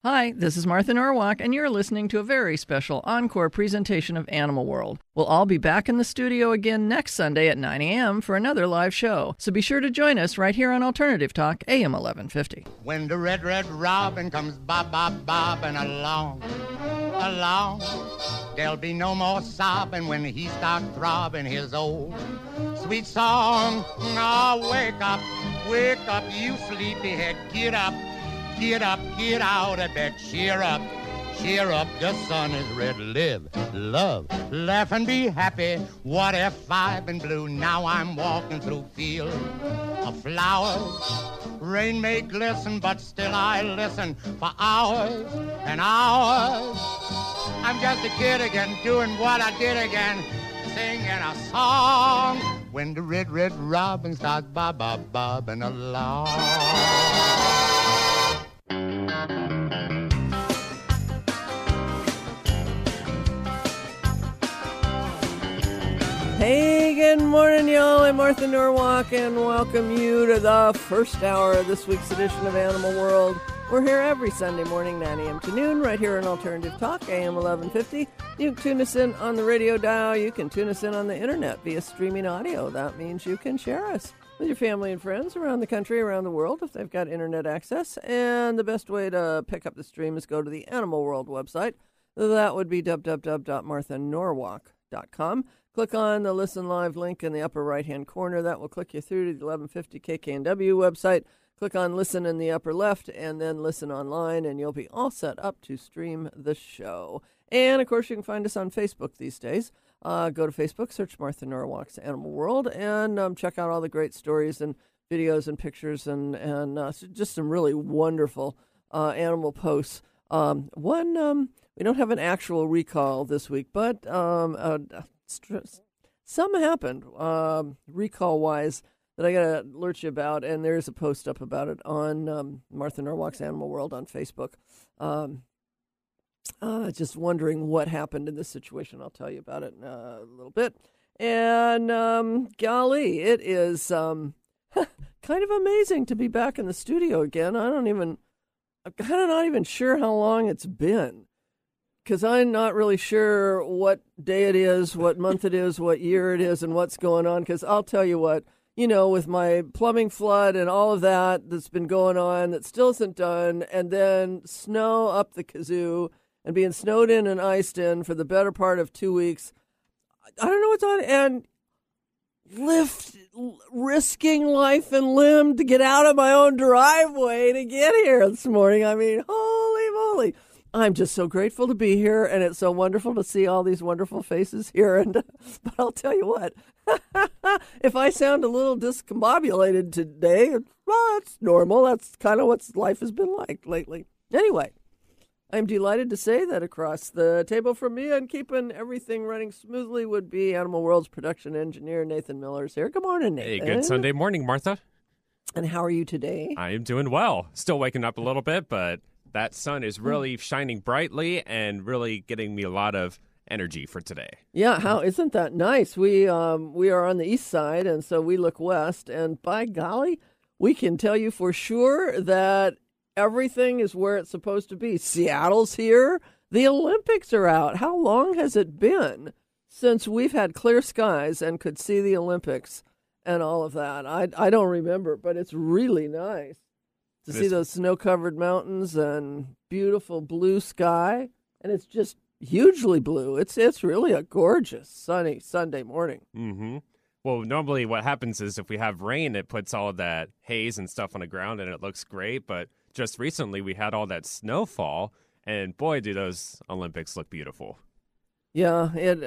Hi, this is Martha Norwalk, and you're listening to a very special encore presentation of Animal World. We'll all be back in the studio again next Sunday at 9 a.m. for another live show, so be sure to join us right here on Alternative Talk, AM 1150. When the red, red robin comes bobbing along, along, there'll be no more sobbing when he starts throbbing his old sweet song. Now wake up, you sleepyhead, get up. Get up, get out of bed, cheer up, the sun is red. Live, love, laugh and be happy. What if I've been blue? Now I'm walking through fields of flowers. Rain may glisten, but still I listen for hours and hours. I'm just a kid again, doing what I did again, singing a song. When the red, red robin starts bobbing along. Hey, good morning, y'all. I'm Martha Norwalk, and welcome you to the first hour of this week's edition of Animal World. We're here every Sunday morning, 9 a.m. to noon, right here on Alternative Talk, AM 1150. You can tune us in on the radio dial. You can tune us in on the internet via streaming audio. That means you can share us with your family and friends around the country, around the world, if they've got internet access. And the best way to pick up the stream is go to the Animal World website. That would be www.marthanorwalk.com. Click on the Listen Live link in the upper right-hand corner. That will click you through to the 1150 KKNW website. Click on Listen in the upper left, and then Listen Online, and you'll be all set up to stream the show. And, of course, you can find us on Facebook these days. Go to Facebook, search Martha Norwalk's Animal World, and check out all the great stories and videos and pictures and just some really wonderful animal posts. We don't have an actual recall this week, but some happened recall-wise that I got to alert you about, and there's a post up about it on Martha Norwalk's Animal World on Facebook. Just wondering what happened in this situation. I'll tell you about it in a little bit. And golly, it is kind of amazing to be back in the studio again. I'm kind of not even sure how long it's been, because I'm not really sure what day it is, what month it is, what year it is, and what's going on. Because I'll tell you what, with my plumbing flood and all of that that's been going on that still isn't done, and then snow up the kazoo and being snowed in and iced in for the better part of 2 weeks, I don't know what's on, and risking life and limb to get out of my own driveway to get here this morning. I mean, holy moly. I'm just so grateful to be here, and it's so wonderful to see all these wonderful faces here. But I'll tell you what, if I sound a little discombobulated today, well, it's normal. That's kind of what life has been like lately. Anyway, I'm delighted to say that across the table from me and keeping everything running smoothly would be Animal World's production engineer, Nathan Miller's here. Good morning, Nathan. Hey, good Sunday morning, Martha. And how are you today? I am doing well. Still waking up a little bit, but that sun is really shining brightly and really getting me a lot of energy for today. Yeah, isn't that nice? We are on the east side, and so we look west, and by golly, we can tell you for sure that everything is where it's supposed to be. Seattle's here. The Olympics are out. How long has it been since we've had clear skies and could see the Olympics and all of that? I don't remember, but it's really nice to see those snow-covered mountains and beautiful blue sky, and it's just hugely blue. It's really a gorgeous sunny Sunday morning. Mm-hmm. Well, normally what happens is if we have rain, it puts all that haze and stuff on the ground, and it looks great. But just recently, we had all that snowfall, and boy, do those Olympics look beautiful. Yeah, it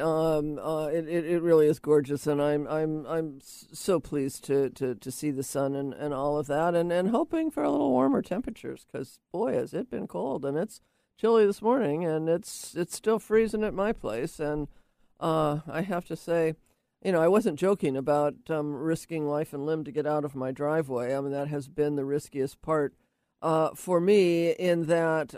really is gorgeous, and I'm so pleased to see the sun and all of that, and hoping for a little warmer temperatures, because boy, has it been cold, and it's chilly this morning, and it's still freezing at my place, and I have to say, I wasn't joking about risking life and limb to get out of my driveway. I mean, that has been the riskiest part for me, in that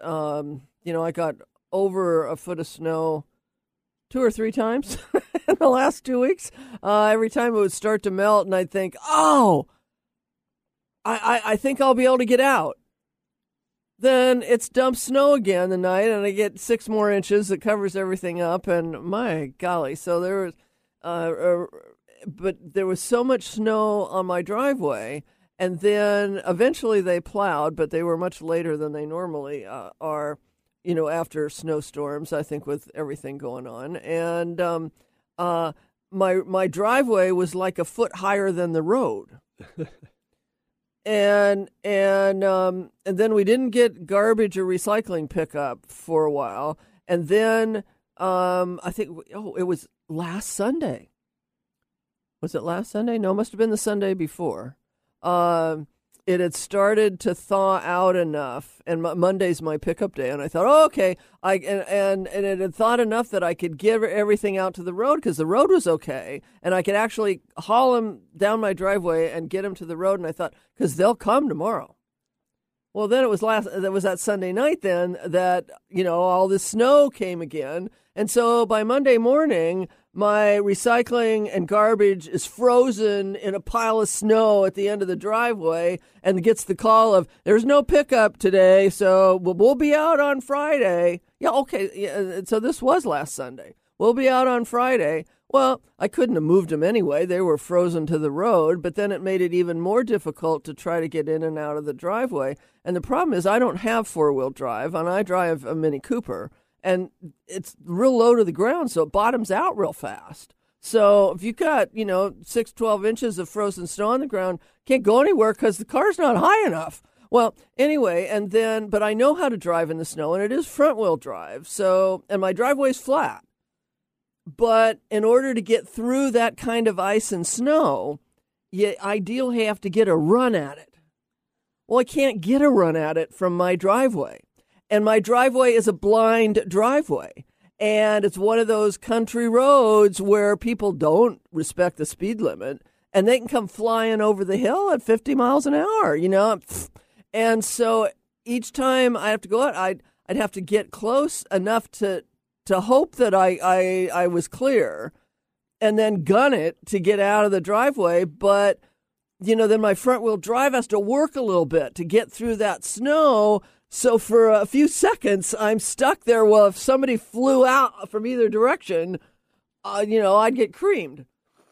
I got over a foot of snow 2 or 3 times in the last 2 weeks. Every time it would start to melt, and I'd think, I think I'll be able to get out. then it's dumped snow again the night, and I get 6 more inches that covers everything up, and my golly, so there was, but there was so much snow on my driveway, and then eventually they plowed, but they were much later than they normally are, after snowstorms, I think, with everything going on, and my driveway was like a foot higher than the road. And then we didn't get garbage or recycling pickup for a while. And then I think, it was last Sunday. Was it last Sunday? No, it must have been the Sunday before. It had started to thaw out enough, and Monday's my pickup day, and I thought, okay, and it had thawed enough that I could get everything out to the road because the road was okay, and I could actually haul them down my driveway and get them to the road, and I thought, because they'll come tomorrow. Well, then it was that Sunday night then that, all this snow came again, and so by Monday morning, my recycling and garbage is frozen in a pile of snow at the end of the driveway and gets the call of, there's no pickup today, so we'll be out on Friday. Yeah, okay, yeah, so this was last Sunday. We'll be out on Friday. Well, I couldn't have moved them anyway. They were frozen to the road, but then it made it even more difficult to try to get in and out of the driveway. And the problem is I don't have four-wheel drive, and I drive a Mini Cooper. And it's real low to the ground, so it bottoms out real fast. So if you've got, 12 inches of frozen snow on the ground, can't go anywhere because the car's not high enough. Well, anyway, but I know how to drive in the snow, and it is front-wheel drive. And my driveway's flat. But in order to get through that kind of ice and snow, you ideally have to get a run at it. Well, I can't get a run at it from my driveway. And my driveway is a blind driveway. And it's one of those country roads where people don't respect the speed limit. And they can come flying over the hill at 50 miles an hour, And so each time I have to go out, I'd have to get close enough to hope that I was clear and then gun it to get out of the driveway. But, then my front-wheel drive has to work a little bit to get through that snow. So for a few seconds, I'm stuck there. Well, if somebody flew out from either direction, I'd get creamed.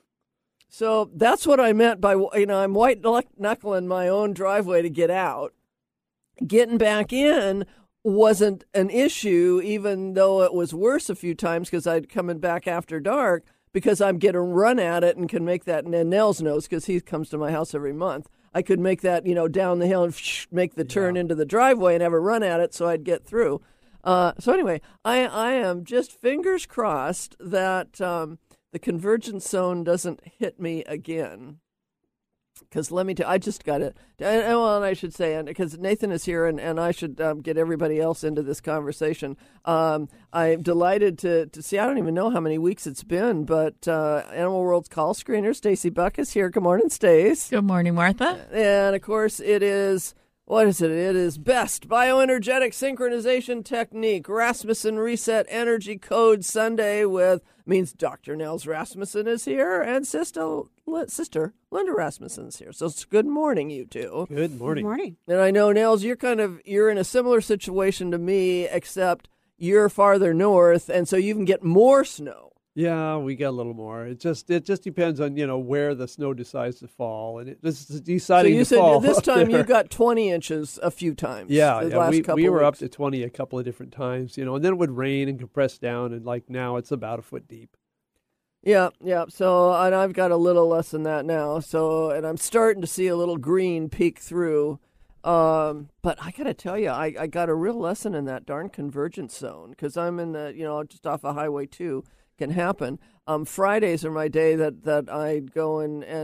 So that's what I meant by, I'm white-knuckling my own driveway to get out. Getting back in wasn't an issue, even though it was worse a few times because I'd coming back after dark because I'm getting run at it and can make that, and Nels knows because he comes to my house every month. I could make that, down the hill and make the turn into the driveway and have a run at it so I'd get through. So anyway, I am just fingers crossed that the convergence zone doesn't hit me again. Because let me tell you, I just got it. And I should say, because Nathan is here, and I should get everybody else into this conversation. I'm delighted to see. I don't even know how many weeks it's been, but Animal World's call screener, Stacy Buck, is here. Good morning, Stace. Good morning, Martha. And of course, it is. What is it? It is Best Bioenergetic Synchronization Technique, Rasmussen Reset Energy Code Sunday means Dr. Nels Rasmussen is here and sister Linda Rasmussen is here. So it's good morning, you two. Good morning. Good morning. And I know, Nels, you're in a similar situation to me, except you're farther north, and so you can get more snow. Yeah, we got a little more. It just depends on where the snow decides to fall, and it just deciding to fall. So you said this time you got 20 inches a few times. Yeah, we were up to 20 a couple of different times, and then it would rain and compress down, and like now it's about a foot deep. Yeah. So, and I've got a little less than that now. So, and I'm starting to see a little green peek through. But I got to tell you, I got a real lesson in that darn convergence zone because I'm in the, just off of Highway 2. Can happen. Fridays are my day that I go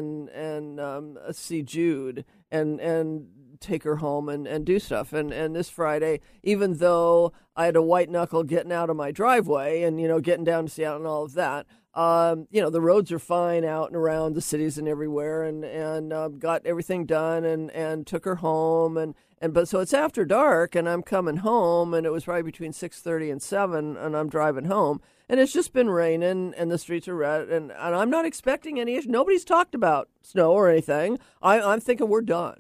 and see Jude and take her home and do stuff. And this Friday, even though I had a white knuckle getting out of my driveway and getting down to Seattle and all of that, the roads are fine out and around the cities and everywhere, and got everything done and took her home but so it's after dark and I'm coming home, and it was probably between 6:30 and 7, and I'm driving home. And it's just been raining, and the streets are red, and I'm not expecting any issue. Nobody's talked about snow or anything. I'm thinking we're done.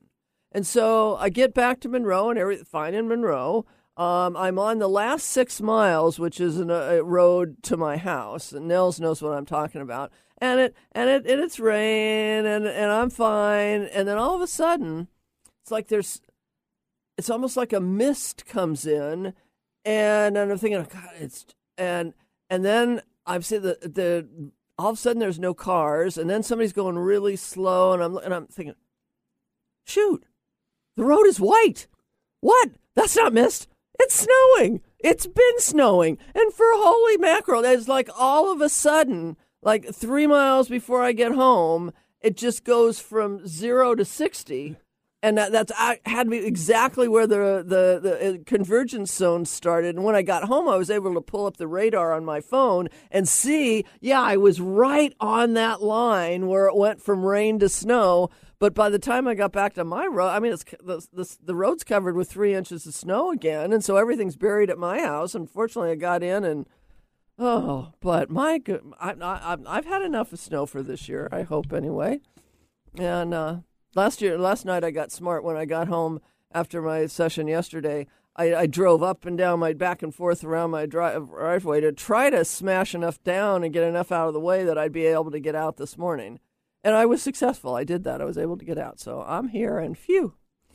And so I get back to Monroe and everything fine in Monroe. I'm on the last 6 miles, which is a road to my house. And Nels knows what I'm talking about. And it's rain, and I'm fine. And then all of a sudden, it's like it's almost like a mist comes in, and I'm thinking, oh, God, and then I've seen all of a sudden there's no cars, and then somebody's going really slow, and I'm thinking, shoot, the road is white. What? That's not mist. It's snowing. It's been snowing. And for holy mackerel, it's like all of a sudden, like 3 miles before I get home, it just goes from 0 to 60. And that's had to be exactly where the convergence zone started. And when I got home, I was able to pull up the radar on my phone and see, I was right on that line where it went from rain to snow. But by the time I got back to my road, I mean, the road's covered with 3 inches of snow again. And so everything's buried at my house. Unfortunately, I got in and, but my good, I've had enough of snow for this year, I hope anyway. And, last night I got smart when I got home after my session yesterday. I drove up and down back and forth around my driveway to try to smash enough down and get enough out of the way that I'd be able to get out this morning. And I was successful. I did that. I was able to get out. So I'm here and phew.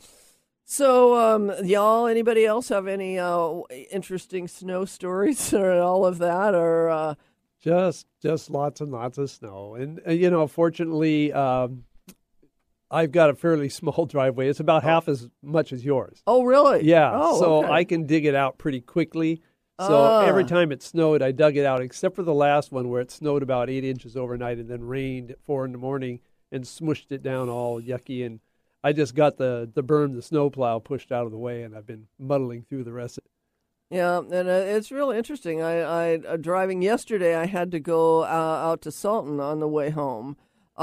So y'all, anybody else have any interesting snow stories or all of that? Or just lots and lots of snow. And fortunately, I've got a fairly small driveway. It's about half as much as yours. Oh, really? Yeah. Oh, so okay. I can dig it out pretty quickly. So every time it snowed, I dug it out, except for the last one where it snowed about 8 inches overnight and then rained at 4 a.m. and smushed it down all yucky. And I just got the berm, the snowplow pushed out of the way, and I've been muddling through the rest of it. Yeah, and it's really interesting. I driving yesterday, I had to go out to Sultan on the way home.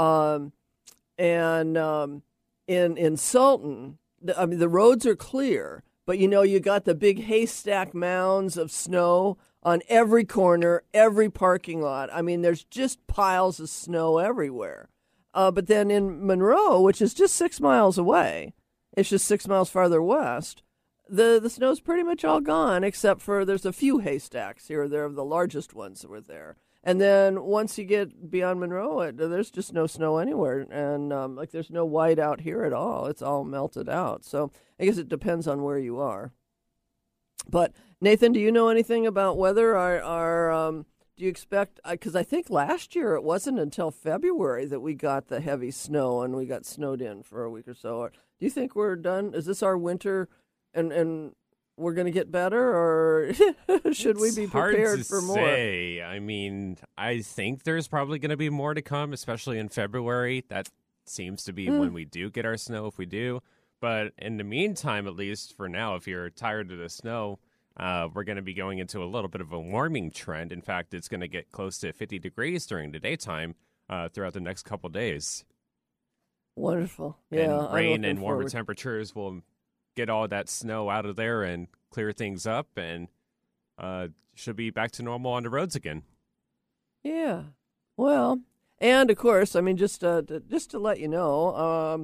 And in Sultan, the roads are clear, but you got the big haystack mounds of snow on every corner, every parking lot. I mean, there's just piles of snow everywhere. But then in Monroe, which is just 6 miles away, it's just 6 miles farther west, the snow's pretty much all gone, except for there's a few haystacks here or there, the largest ones that were there. And then once you get beyond Monroe, there's just no snow anywhere. And there's no white out here at all. It's all melted out. So I guess it depends on where you are. But Nathan, do you know anything about weather? Do you expect, because I think last year it wasn't until February that we got the heavy snow and we got snowed in for a week or so. Do you think we're done? Is this our winter and we're going to get better, or should we be prepared for more? It's hard to say. I mean, I think there's probably going to be more to come, especially in February. That seems to be when we do get our snow, if we do. But in the meantime, at least for now, if you're tired of the snow, we're going to be going into a little bit of a warming trend. In fact, it's going to get close to 50 degrees during the daytime throughout the next couple days. Wonderful. Yeah, and rain and warmer temperatures will get all that snow out of there and clear things up, and should be back to normal on the roads again. Yeah. Well, and of course, I mean, just to let you know,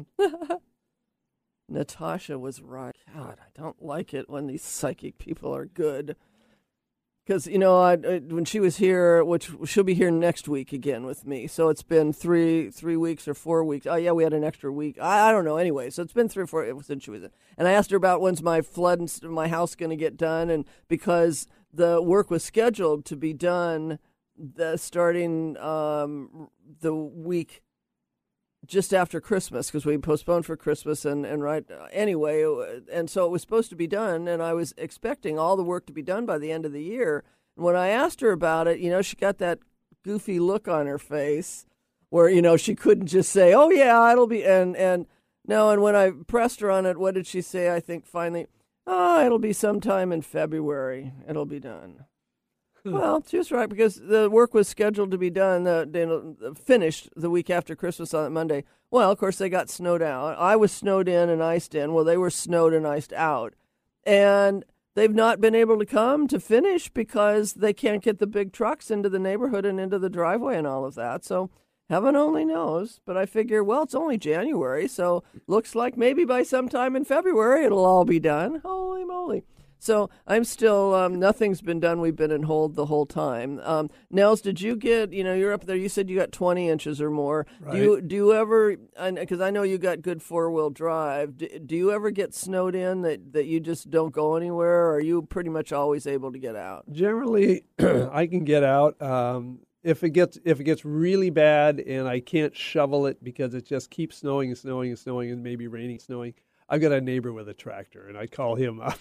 Natasha was right. God, I don't like it when these psychic people are good. Because, when she was here, which she'll be here next week again with me. So it's been three weeks or 4 weeks. Oh, yeah, we had an extra week. I don't know. Anyway, so it's been 3 or 4 since she was in. And I asked her about when's my flood and my house going to get done. And because the work was scheduled to be done starting the week just after Christmas, because we postponed for Christmas anyway, and so it was supposed to be done, and I was expecting all the work to be done by the end of the year. And when I asked her about it, she got that goofy look on her face where, she couldn't just say, oh yeah, it'll be, and no, and when I pressed her on it, what did she say? I think finally, it'll be sometime in February, it'll be done. Well, she was right, because the work was scheduled to be done, finished the week after Christmas on Monday. Well, of course, they got snowed out. I was snowed in and iced in. Well, they were snowed and iced out. And they've not been able to come to finish because they can't get the big trucks into the neighborhood and into the driveway and all of that. So Heaven only knows, but I figure, well, it's only January, so looks like maybe by sometime in February it'll all be done. Holy moly. So I'm still, nothing's been done. We've been in hold the whole time. Nels, did you get, you're up there, you said you got 20 inches or more. Right. Do you ever, because I know you got good four-wheel drive, do you ever get snowed in that you just don't go anywhere, or are you pretty much always able to get out? Generally, I can get out. If it gets really bad and I can't shovel it because it just keeps snowing and snowing and snowing and maybe raining, snowing, I've got a neighbor with a tractor, and I call him up.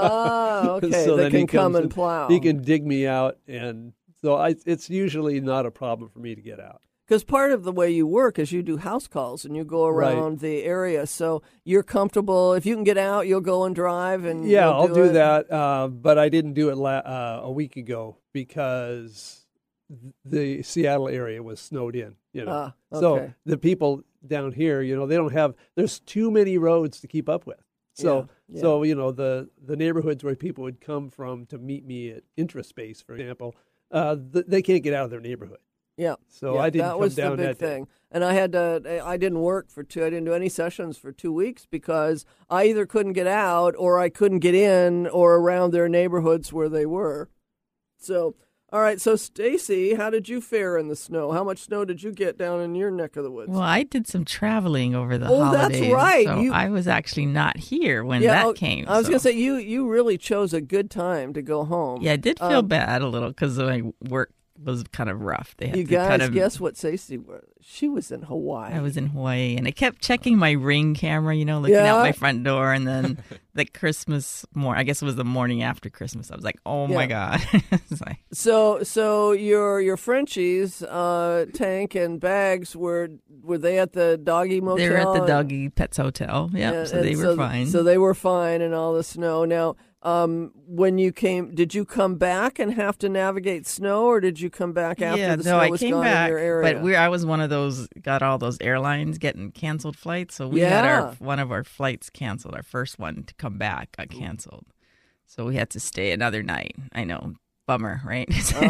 Okay. So that then can he come comes and plow. He can dig me out, and so it's usually not a problem for me to get out. Because part of the way you work is you do house calls and you go around the area, so you're comfortable. If you can get out, you'll go and drive. And yeah, I'll do it. that. But I didn't do it a week ago because the Seattle area was snowed in. Okay. So the people down here, they don't have. There's too many roads to keep up with. So Yeah. so the neighborhoods where people would come from to meet me at Intraspace, for example, they can't get out of their neighborhood. Yeah. So I didn't that come was down the big that day. thing. And I didn't work I didn't do any sessions for 2 weeks because I either couldn't get out or I couldn't get in or around their neighborhoods where they were. So, all right. So, Stacy, how did you fare in the snow? How much snow did you get down in your neck of the woods? Well, I did some traveling over the Oh, holidays. that's right. So I was actually not here when Yeah, that came. I was so. going to say, you really chose a good time to go home. Yeah, I did feel bad a little because my work was kind of rough. They had You to guys, kind of, guess what Stacy was? She was in Hawaii. I was in Hawaii, and I kept checking my Ring camera, looking out my front door, and then the Christmas I guess it was the morning after Christmas. I was like, oh my God. It's like, So your Frenchies, Tank and Bags, were they at the doggy motel? they were at the Doggy Pets Hotel. Yeah, so they were fine. So they were fine in all the snow. Now, when you came, did you come back and have to navigate snow, or did you come back after the snow was gone in your area? But I was one of those, got all those airlines getting canceled flights. So we had one of our flights canceled. Our first one to come back got canceled. So we had to stay another night. I know, bummer, right?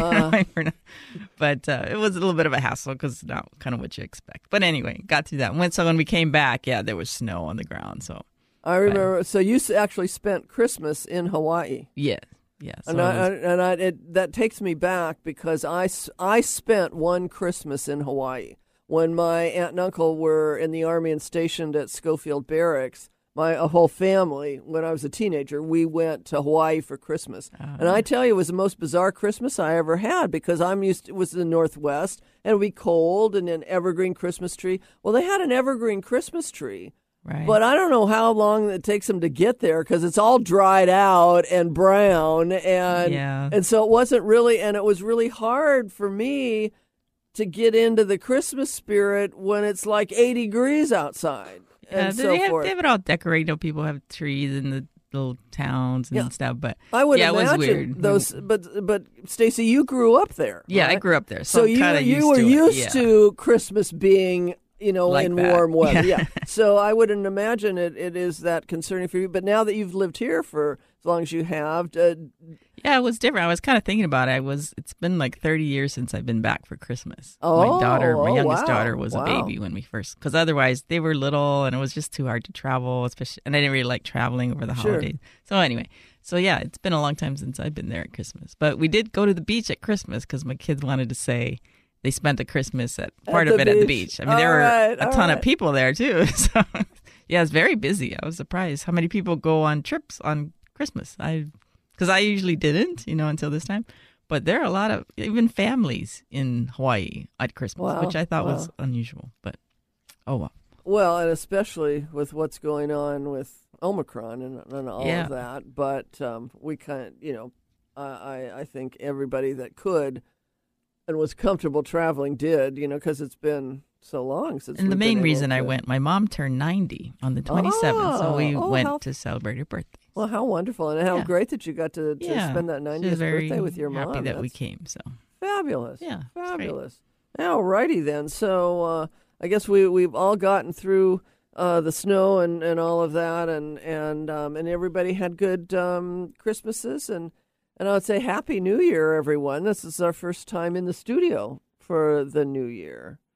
But it was a little bit of a hassle because not kind of what you expect. But anyway, got through that. When we came back, there was snow on the ground. So I remember. So you actually spent Christmas in Hawaii. Yeah. So that takes me back because I spent one Christmas in Hawaii when my aunt and uncle were in the Army and stationed at Schofield Barracks. My whole family, when I was a teenager, we went to Hawaii for Christmas. And I tell you, it was the most bizarre Christmas I ever had because it was in the Northwest and it would be cold and an evergreen Christmas tree. Well, they had an evergreen Christmas tree. Right. But I don't know how long it takes them to get there because it's all dried out and brown. And so it wasn't really, and it was really hard for me to get into the Christmas spirit when it's like 80 degrees outside. And so they forth. have it all decorated. People have trees in the little towns and stuff. But I would imagine imagine it was weird. those. But Stacy, you grew up there. Yeah, right? I grew up there, So you were used to Christmas being like in that. warm weather. Yeah. So I wouldn't imagine it is that concerning for you. But now that you've lived here for as long as you have, yeah, it was different. I was kind of thinking about it. It's been like 30 years since I've been back for Christmas. My youngest daughter was a baby when we first, because otherwise they were little and it was just too hard to travel, especially, and I didn't really like traveling over the holidays. So anyway, it's been a long time since I've been there at Christmas. But we did go to the beach at Christmas because my kids wanted to say they spent the Christmas at the beach. I mean, there were a ton of people there too. So it's very busy. I was surprised how many people go on trips on Christmas. Because I usually didn't, until this time. But there are a lot of even families in Hawaii at Christmas, which I thought was unusual. But oh well. Well, and especially with what's going on with Omicron and all of that. But we kind of, I think everybody that could and was comfortable traveling did, because it's been so long since. And the main reason I went, my mom turned 90 on the 27th, so we went to celebrate her birthday. Well, how wonderful, and how great that you got to spend that 90th birthday with your mom. Happy that we came. So fabulous. Yeah, fabulous. All righty then. So I guess we've all gotten through the snow and all of that, and everybody had good Christmases and I would say Happy New Year, everyone. This is our first time in the studio for the new year.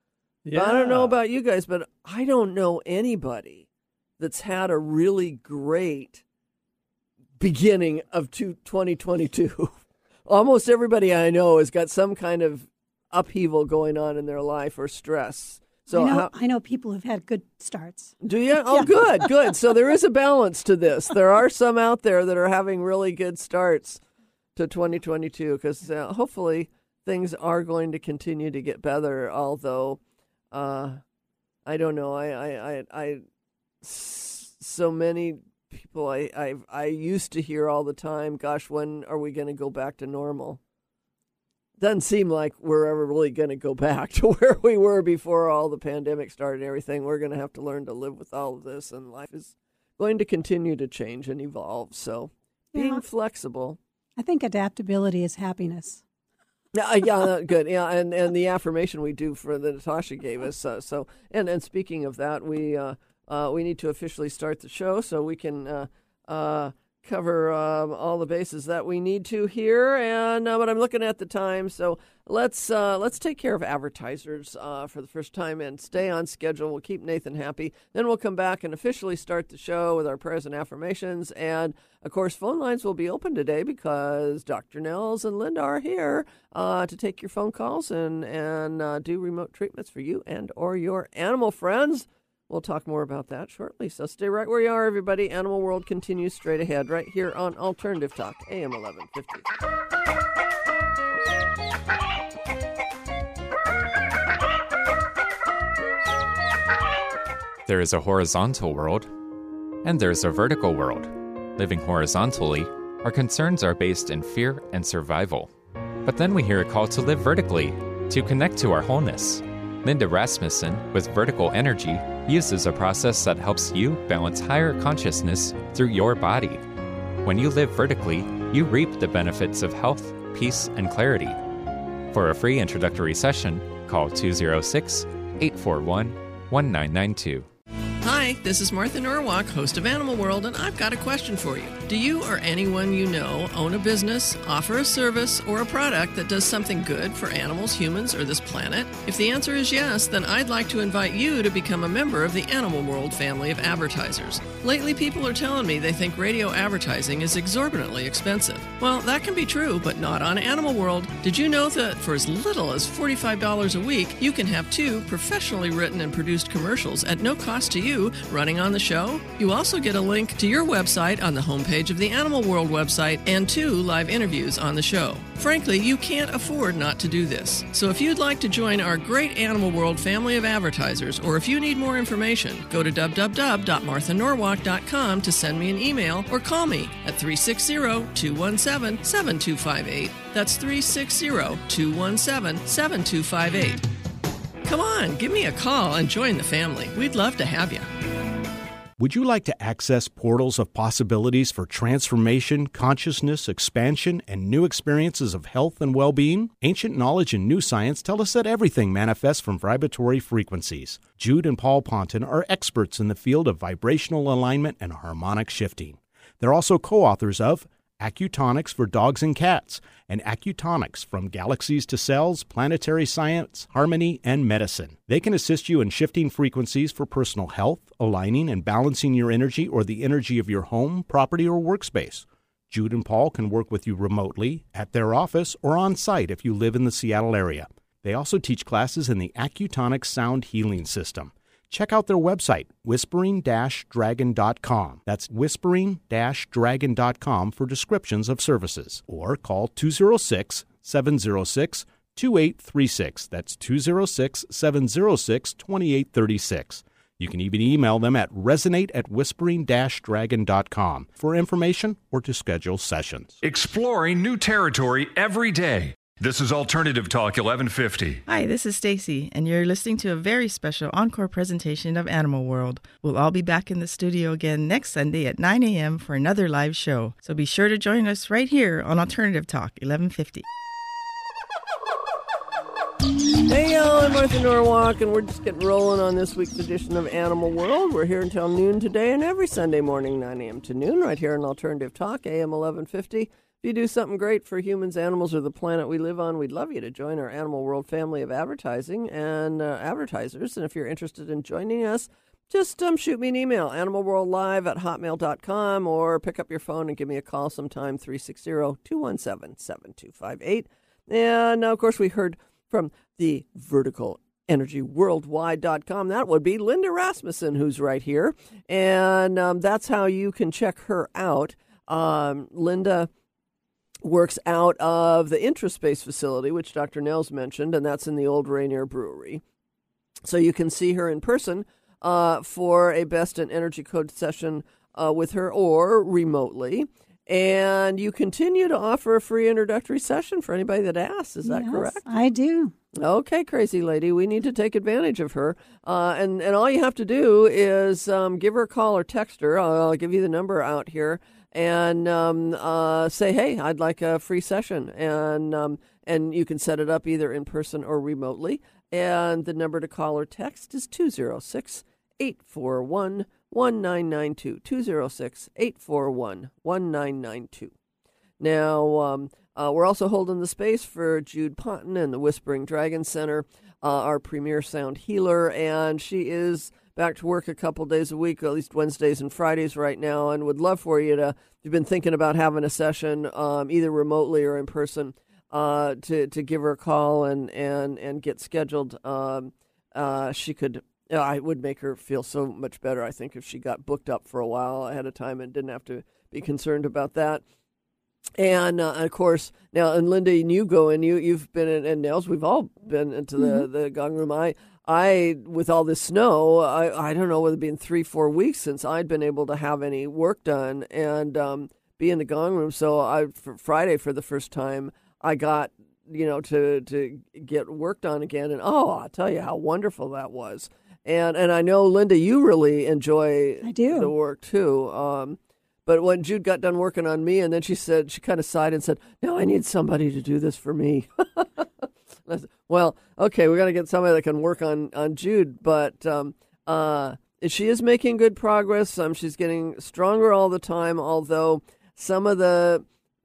Yeah. I don't know about you guys, but I don't know anybody that's had a really great beginning of 2022. Almost everybody I know has got some kind of upheaval going on in their life or stress. So I know people who've had good starts. Do you? Oh, yeah. Good. So there is a balance to this. There are some out there that are having really good starts to 2022 because hopefully things are going to continue to get better. Although, I don't know. So many people I used to hear all the time, gosh, when are we going to go back to normal? Doesn't seem like we're ever really going to go back to where we were before all the pandemic started and everything. We're going to have to learn to live with all of this, and life is going to continue to change and evolve. So being flexible. I think adaptability is happiness. Yeah, good. Yeah, and the affirmation we do for that Natasha gave us. And speaking of that, we need to officially start the show so we can cover all the bases that we need to here. And but I'm looking at the time, so let's take care of advertisers for the first time and stay on schedule. We'll keep Nathan happy. Then we'll come back and officially start the show with our prayers and affirmations. And of course, phone lines will be open today because Dr. Nels and Linda are here to take your phone calls and do remote treatments for you and or your animal friends. We'll talk more about that shortly, so stay right where you are, everybody. Animal World continues straight ahead right here on Alternative Talk, AM 1150. There is a horizontal world, and there's a vertical world. Living horizontally, our concerns are based in fear and survival. But then we hear a call to live vertically, to connect to our wholeness. Linda Rasmussen, with Vertical Energy, uses a process that helps you balance higher consciousness through your body. When you live vertically, you reap the benefits of health, peace, and clarity. For a free introductory session, call 206-841-1992. Hi, this is Martha Norwalk, host of Animal World, and I've got a question for you. Do you or anyone you know own a business, offer a service, or a product that does something good for animals, humans, or this planet? If the answer is yes, then I'd like to invite you to become a member of the Animal World family of advertisers. Lately, people are telling me they think radio advertising is exorbitantly expensive. Well, that can be true, but not on Animal World. Did you know that for as little as $45 a week, you can have 2 professionally written and produced commercials at no cost to you running on the show? You also get a link to your website on the homepage of the Animal World website and 2 live interviews on the show. Frankly, you can't afford not to do this. So if you'd like to join our great Animal World family of advertisers, or if you need more information, go to www.marthanorwalk.com to send me an email or call me at 360-217-7258. That's 360-217-7258. Come on, give me a call and join the family. We'd love to have you. Would you like to access portals of possibilities for transformation, consciousness, expansion, and new experiences of health and well-being? Ancient knowledge and new science tell us that everything manifests from vibratory frequencies. Jude and Paul Ponton are experts in the field of vibrational alignment and harmonic shifting. They're also co-authors of Acutonics for Dogs and Cats, and Acutonics from Galaxies to Cells, Planetary Science, Harmony, and Medicine. They can assist you in shifting frequencies for personal health, aligning and balancing your energy or the energy of your home, property, or workspace. Jude and Paul can work with you remotely, at their office, or on site if you live in the Seattle area. They also teach classes in the Acutonics Sound Healing System. Check out their website, whispering-dragon.com. That's whispering-dragon.com for descriptions of services. Or call 206-706-2836. That's 206-706-2836. You can even email them at resonate@whispering-dragon.com for information or to schedule sessions. Exploring new territory every day. This is Alternative Talk 1150. Hi, this is Stacy, and you're listening to a very special encore presentation of Animal World. We'll all be back in the studio again next Sunday at 9 a.m. for another live show. So be sure to join us right here on Alternative Talk 1150. Hey, y'all, I'm Martha Norwalk, and we're just getting rolling on this week's edition of Animal World. We're here until noon today, and every Sunday morning, 9 a.m. to noon, right here on Alternative Talk, AM 1150. If you do something great for humans, animals, or the planet we live on, we'd love you to join our Animal World family of advertising and advertisers. And if you're interested in joining us, just shoot me an email, animalworldlive@hotmail.com, or pick up your phone and give me a call sometime, 360-217-7258. And, of course, we heard from the Vertical Energy Worldwide.com. That would be Linda Rasmussen, who's right here. And that's how you can check her out. Linda works out of the Intraspace facility, which Dr. Nels mentioned, and that's in the Old Rainier Brewery. So you can see her in person for a Best in Energy Code session with her, or remotely. And you continue to offer a free introductory session for anybody that asks. Is that correct? I do. Okay, crazy lady. We need to take advantage of her. And all you have to do is give her a call or text her. I'll give you the number out here. And say, hey, I'd like a free session. And you can set it up either in person or remotely. And the number to call or text is 206-841-1992. 206-841-1992. Now, we're also holding the space for Jude Ponton and the Whispering Dragon Center, our premier sound healer. And she is back to work a couple days a week, at least Wednesdays and Fridays right now, and would love for you to, if you've been thinking about having a session, either remotely or in person, to give her a call and get scheduled. She could, I would make her feel so much better, I think, if she got booked up for a while ahead of time and didn't have to be concerned about that. And of course, now, and Linda, and you go in, you've been in, and Nels, we've all been into the gong room. I, with all this snow, I don't know whether it's been 3-4 weeks since I'd been able to have any work done and be in the gong room. So for Friday, for the first time, I got, to get work done again. And I'll tell you how wonderful that was. And I know, Linda, you really enjoy the work too. But when Jude got done working on me, and then she kind of sighed and said, "Now I need somebody to do this for me." I said, well, okay, we're going to get somebody that can work on Jude. But she is making good progress. She's getting stronger all the time, although some of the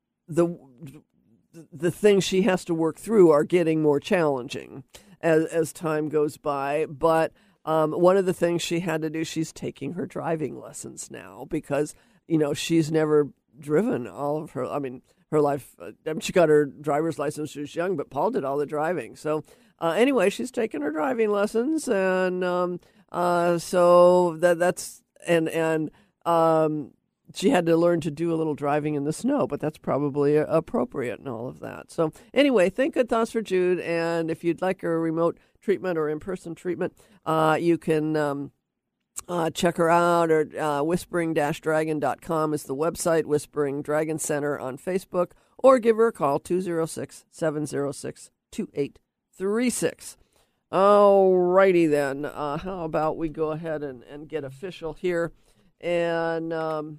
things she has to work through are getting more challenging as time goes by. But one of the things she had to do, she's taking her driving lessons now because she's never driven all of her life. She got her driver's license when she was young, but Paul did all the driving. So anyway, she's taken her driving lessons, and so that's she had to learn to do a little driving in the snow, but that's probably appropriate and all of that. So anyway, think good thoughts for Jude, and if you'd like a remote treatment or in-person treatment, you can check her out, or whispering-dragon.com is the website, Whispering Dragon Center on Facebook, or give her a call, 206-706-2836. All righty then. How about we go ahead and get official here? And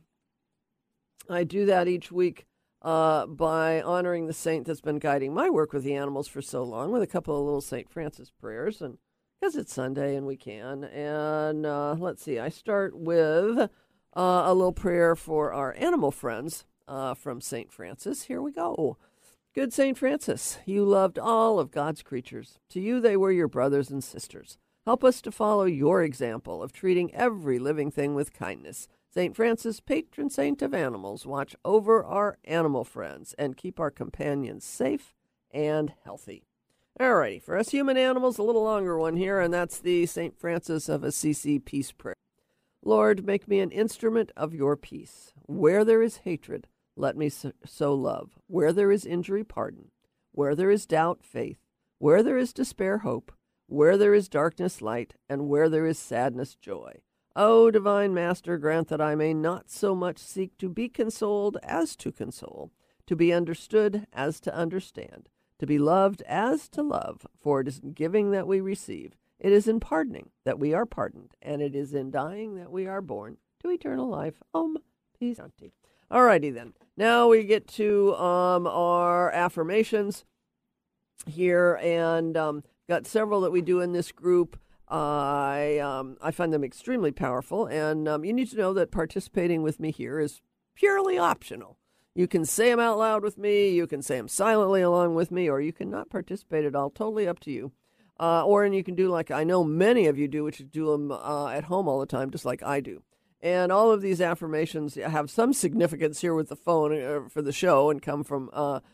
I do that each week by honoring the saint that's been guiding my work with the animals for so long, with a couple of little St. Francis prayers, and because it's Sunday and we can. And let's see, I start with a little prayer for our animal friends from St. Francis. Here we go. Good St. Francis, you loved all of God's creatures. To you they were your brothers and sisters. Help us to follow your example of treating every living thing with kindness. St. Francis, patron saint of animals, watch over our animal friends and keep our companions safe and healthy. All righty, for us human animals, a little longer one here, and that's the St. Francis of Assisi Peace Prayer. Lord, make me an instrument of your peace. Where there is hatred, let me sow love. Where there is injury, pardon. Where there is doubt, faith. Where there is despair, hope. Where there is darkness, light. And where there is sadness, joy. O divine Master, grant that I may not so much seek to be consoled as to console, to be understood as to understand, to be loved as to love, for it is in giving that we receive, it is in pardoning that we are pardoned, and it is in dying that we are born to eternal life. Peace. All righty then. Now we get to our affirmations here, and got several that we do in this group. I find them extremely powerful, and you need to know that participating with me here is purely optional. You can say them out loud with me, you can say them silently along with me, or you can not participate at all. Totally up to you. And you can do like I know many of you do, which is do them at home all the time, just like I do. And all of these affirmations have some significance here with the phone for the show and come from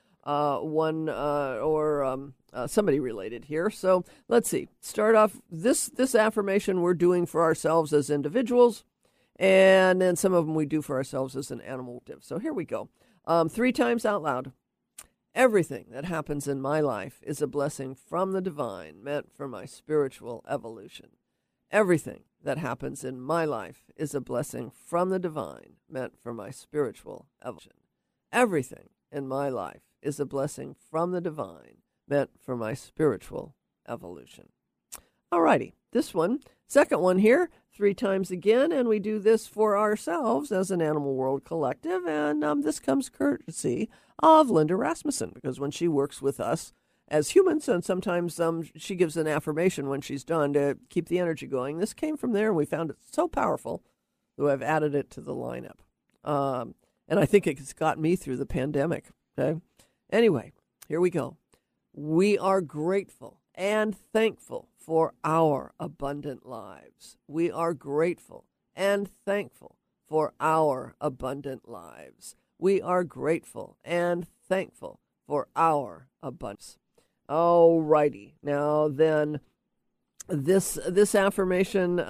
one or somebody related here. So let's see. Start off this affirmation we're doing for ourselves as individuals, and then some of them we do for ourselves as an animal div. So here we go. 3 times out loud. Everything that happens in my life is a blessing from the divine meant for my spiritual evolution. Everything that happens in my life is a blessing from the divine meant for my spiritual evolution. Everything in my life is a blessing from the divine meant for my spiritual evolution. All righty, this one, second one here, 3 times again, and we do this for ourselves as an Animal World Collective, and this comes courtesy of Linda Rasmussen, because when she works with us as humans, and sometimes she gives an affirmation when she's done to keep the energy going. This came from there, and we found it so powerful that I've added it to the lineup. And I think it's got me through the pandemic. Okay. Anyway, here we go. We are grateful and thankful for our abundant lives. We are grateful and thankful for our abundant lives. We are grateful and thankful for our abundance. All righty. Now then, this affirmation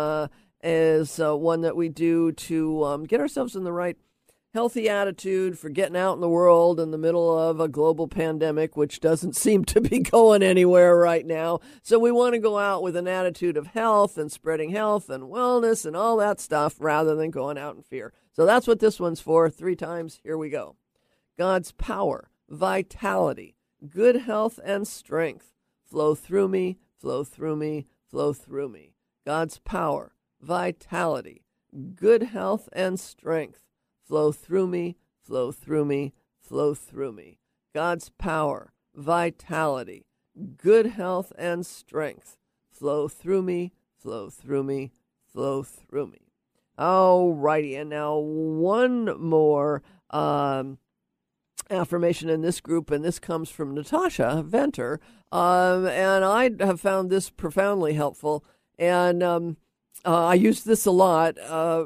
is one that we do to get ourselves in the right healthy attitude for getting out in the world in the middle of a global pandemic, which doesn't seem to be going anywhere right now. So we want to go out with an attitude of health and spreading health and wellness and all that stuff rather than going out in fear. So that's what this one's for. 3 times. Here we go. God's power, vitality, good health and strength flow through me, flow through me, flow through me. God's power, vitality, good health and strength flow through me, flow through me, flow through me. God's power, vitality, good health and strength flow through me, flow through me, flow through me. All righty, and now one more affirmation in this group, and this comes from Natasha Venter, and I have found this profoundly helpful, and I use this a lot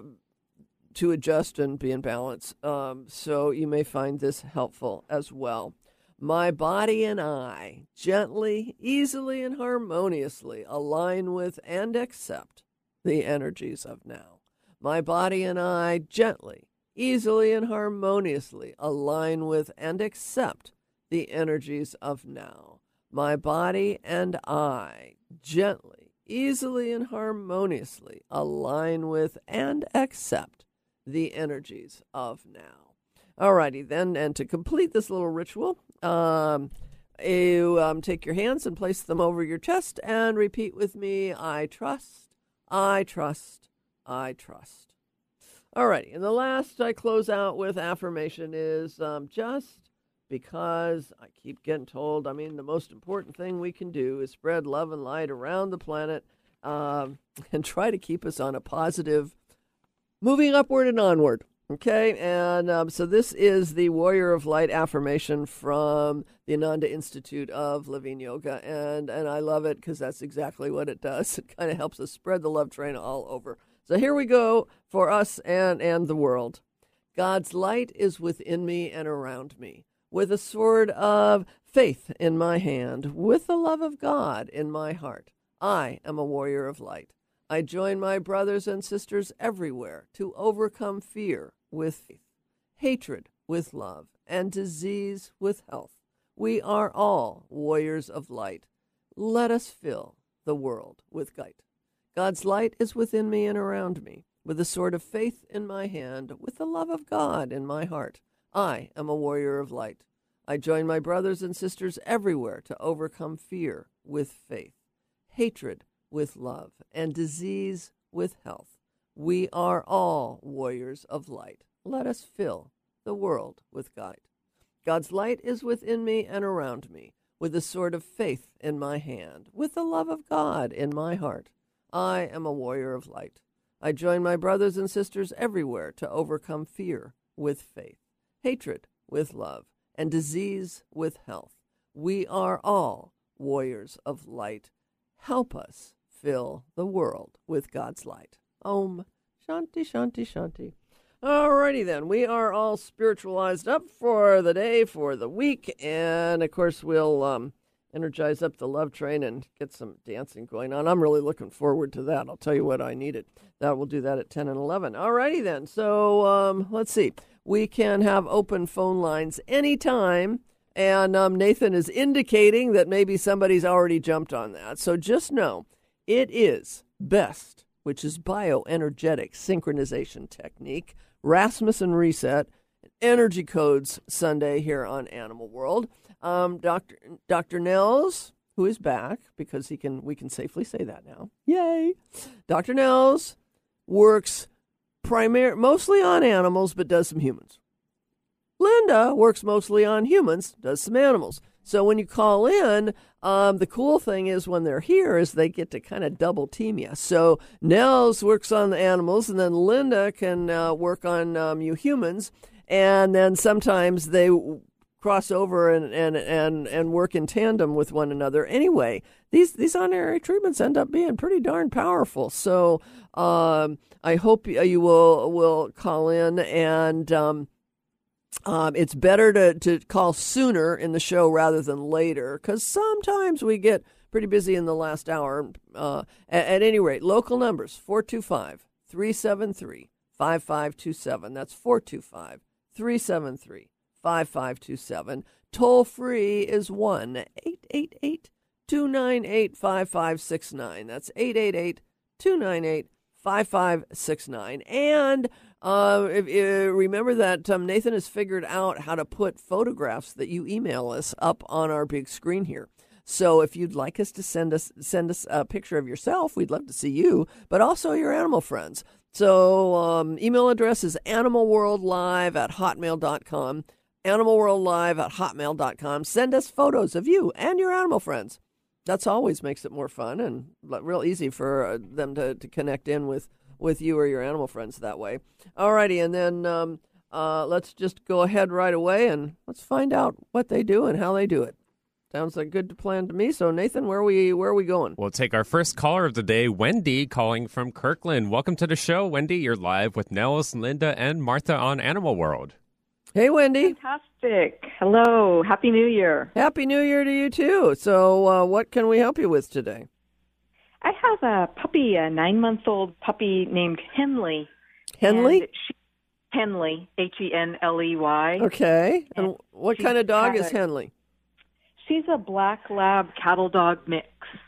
to adjust and be in balance, so you may find this helpful as well. My body and I gently, easily, and harmoniously align with and accept the energies of now. My body and I gently, easily, and harmoniously align with and accept the energies of now. My body and I gently, easily, and harmoniously align with and accept the energies of now. Alrighty then, and to complete this little ritual, you take your hands and place them over your chest and repeat with me, I trust, I trust, I trust. Alrighty, and the last I close out with affirmation is just because I keep getting told, the most important thing we can do is spread love and light around the planet and try to keep us on a positive moving upward and onward, okay? And so this is the Warrior of Light affirmation from the Ananda Institute of Living Yoga, and I love it because that's exactly what it does. It kind of helps us spread the love train all over. So here we go for us and the world. God's light is within me and around me, with a sword of faith in my hand, with the love of God in my heart. I am a warrior of light. I join my brothers and sisters everywhere to overcome fear with faith, hatred with love, and disease with health. We are all warriors of light. Let us fill the world with light. God's light is within me and around me, with the sword of faith in my hand, with the love of God in my heart. I am a warrior of light. I join my brothers and sisters everywhere to overcome fear with faith, hatred with love, and disease with health. We are all warriors of light. Let us fill the world with light. God's light is within me and around me, with the sword of faith in my hand, with the love of God in my heart. I am a warrior of light. I join my brothers and sisters everywhere to overcome fear with faith, hatred with love, and disease with health. We are all warriors of light. Help us fill the world with God's light. Om Shanti, Shanti, Shanti. Alrighty then, we are all spiritualized up for the day, for the week, and of course we'll energize up the love train and get some dancing going on. I'm really looking forward to that. I'll tell you what, I need it. We'll do that at 10 and 11. Alrighty then, so let's see. We can have open phone lines anytime, and Nathan is indicating that maybe somebody's already jumped on that. So just know, it is BEST, which is bioenergetic synchronization technique, Rasmussen Reset, Energy Codes Sunday here on Animal World. Dr. Nels, who is back because we can safely say that now. Yay! Dr. Nels works mostly on animals, but does some humans. Linda works mostly on humans, does some animals. So when you call in, the cool thing is when they're here is they get to kind of double team you. So Nels works on the animals, and then Linda can work on you humans, and then sometimes they cross over and work in tandem with one another. Anyway, these honorary treatments end up being pretty darn powerful. So I hope you will call in, and it's better to call sooner in the show rather than later, because sometimes we get pretty busy in the last hour. At any rate, local numbers, 425-373-5527. That's 425-373-5527. Toll free is 1-888-298-5569. That's 888-298-5569. And remember that Nathan has figured out how to put photographs that you email us up on our big screen here. So if you'd like us to send us a picture of yourself, we'd love to see you, but also your animal friends. So email address is animalworldlive@hotmail.com, animalworldlive@hotmail.com. Send us photos of you and your animal friends. That's always makes it more fun and real easy for them to connect in with you or your animal friends that way. Alrighty, and then let's just go ahead right away and let's find out what they do and how they do it. Sounds like a good plan to me. So, Nathan, where are we going? We'll take our first caller of the day, Wendy, calling from Kirkland. Welcome to the show, Wendy. You're live with Nels, Linda, and Martha on Animal World. Hey, Wendy. Fantastic. Hello. Happy New Year. Happy New Year to you, too. So what can we help you with today? I have a puppy, a 9-month-old puppy named Henley. Henley? Henley, Henley. Okay. And what kind of dog is Henley? She's a black lab cattle dog mix.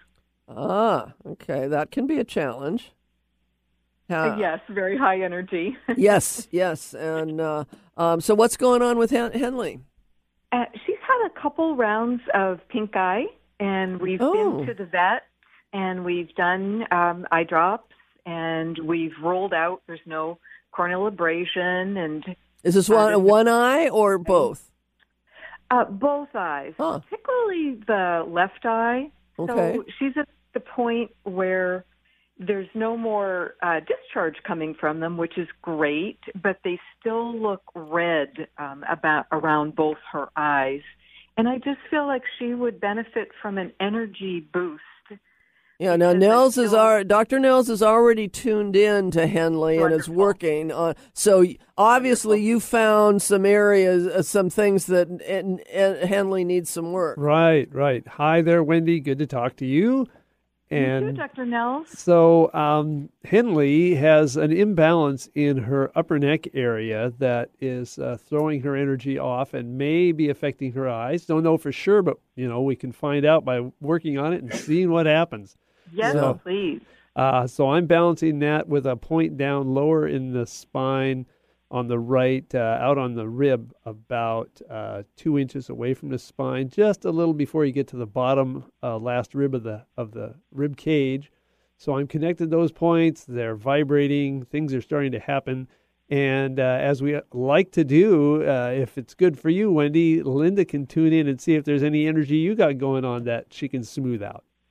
Ah, okay. That can be a challenge. Yes, very high energy. yes. And so what's going on with Henley? She's had a couple rounds of pink eye, and we've been to the vet, and we've done eye drops, and we've rolled out. There's no corneal abrasion. And is this one eye or both? Both eyes, particularly the left eye. Okay. So she's at the point where there's no more discharge coming from them, which is great, but they still look red around both her eyes. And I just feel like she would benefit from an energy boost. Yeah, now Dr. Nels is already tuned in to Henley. Wonderful. And is working on. So obviously you found some areas, some things that Henley needs some work. Right. Hi there, Wendy. Good to talk to you. And you too, Dr. Nels. So Henley has an imbalance in her upper neck area that is throwing her energy off and may be affecting her eyes. Don't know for sure, but we can find out by working on it and seeing what happens. Yes, please. So I'm balancing that with a point down lower in the spine on the right, out on the rib, about 2 inches away from the spine, just a little before you get to the bottom last rib of the rib cage. So I'm connected those points. They're vibrating. Things are starting to happen. And as we like to do, if it's good for you, Wendy, Linda can tune in and see if there's any energy you got going on that she can smooth out.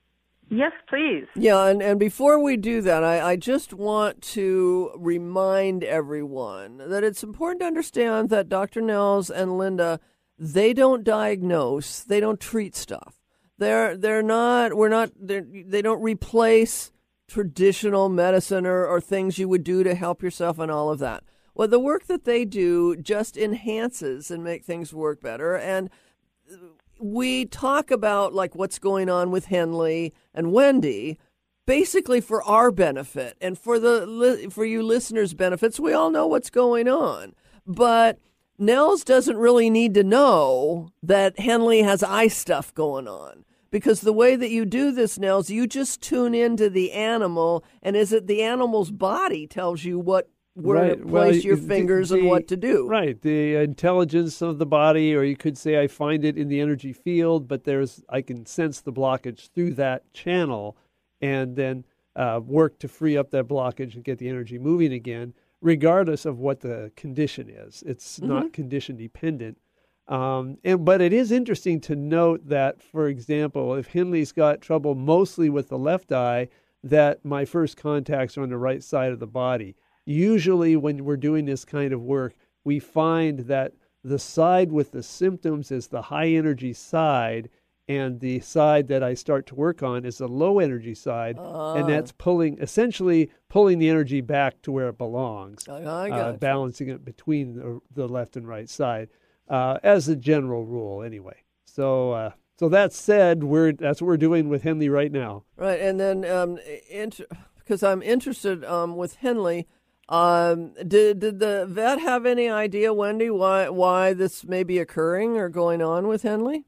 Yes, please. Yeah, and before we do that, I just want to remind everyone that it's important to understand that Dr. Nels and Linda, they don't diagnose, they don't treat stuff. They don't replace traditional medicine or things you would do to help yourself and all of that. Well, the work that they do just enhances and make things work better. And we talk about like what's going on with Henley and Wendy, basically for our benefit and for you listeners' benefits. We all know what's going on, but Nels doesn't really need to know that Henley has eye stuff going on, because the way that you do this, Nels, you just tune into the animal, and is it the animal's body tells you where to place your fingers and what to do. Right. The intelligence of the body, or you could say I find it in the energy field, but I can sense the blockage through that channel and then work to free up that blockage and get the energy moving again, regardless of what the condition is. It's not condition dependent. But it is interesting to note that, for example, if Henley's got trouble mostly with the left eye, that my first contacts are on the right side of the body. Usually when we're doing this kind of work, we find that the side with the symptoms is the high energy side, and the side that I start to work on is the low energy side, and that's essentially pulling the energy back to where it belongs, balancing it between the left and right side, as a general rule anyway. So that said, that's what we're doing with Henley right now. Right, and then because I'm interested with Henley, did the vet have any idea, Wendy, why this may be occurring or going on with Henley?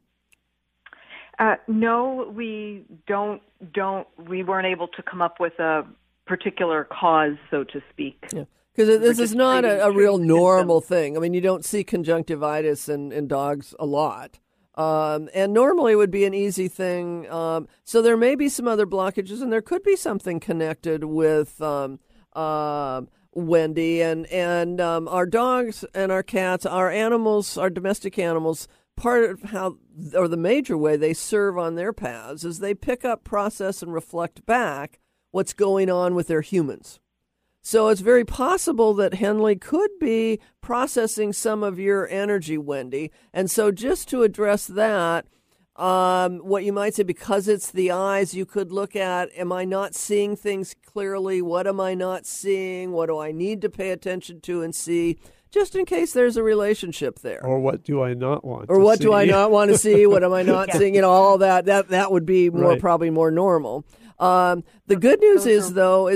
No, we don't. We weren't able to come up with a particular cause, so to speak. Yeah. Because this is not a real normal thing. I mean, you don't see conjunctivitis in dogs a lot. And normally it would be an easy thing. So there may be some other blockages, and there could be something connected with Wendy and our dogs and our cats, our animals, our domestic animals. Part of how, or the major way they serve on their paths, is they pick up, process, and reflect back what's going on with their humans. So it's very possible that Henley could be processing some of your energy, Wendy. And so just to address that, what you might say, because it's the eyes, you could look at, am I not seeing things clearly? What am I not seeing? What do I need to pay attention to and see? Just in case there's a relationship there. Or what do I not want to see? Or what do I not want to see? What am I not seeing? All that. That would be probably more normal. The good news is, though,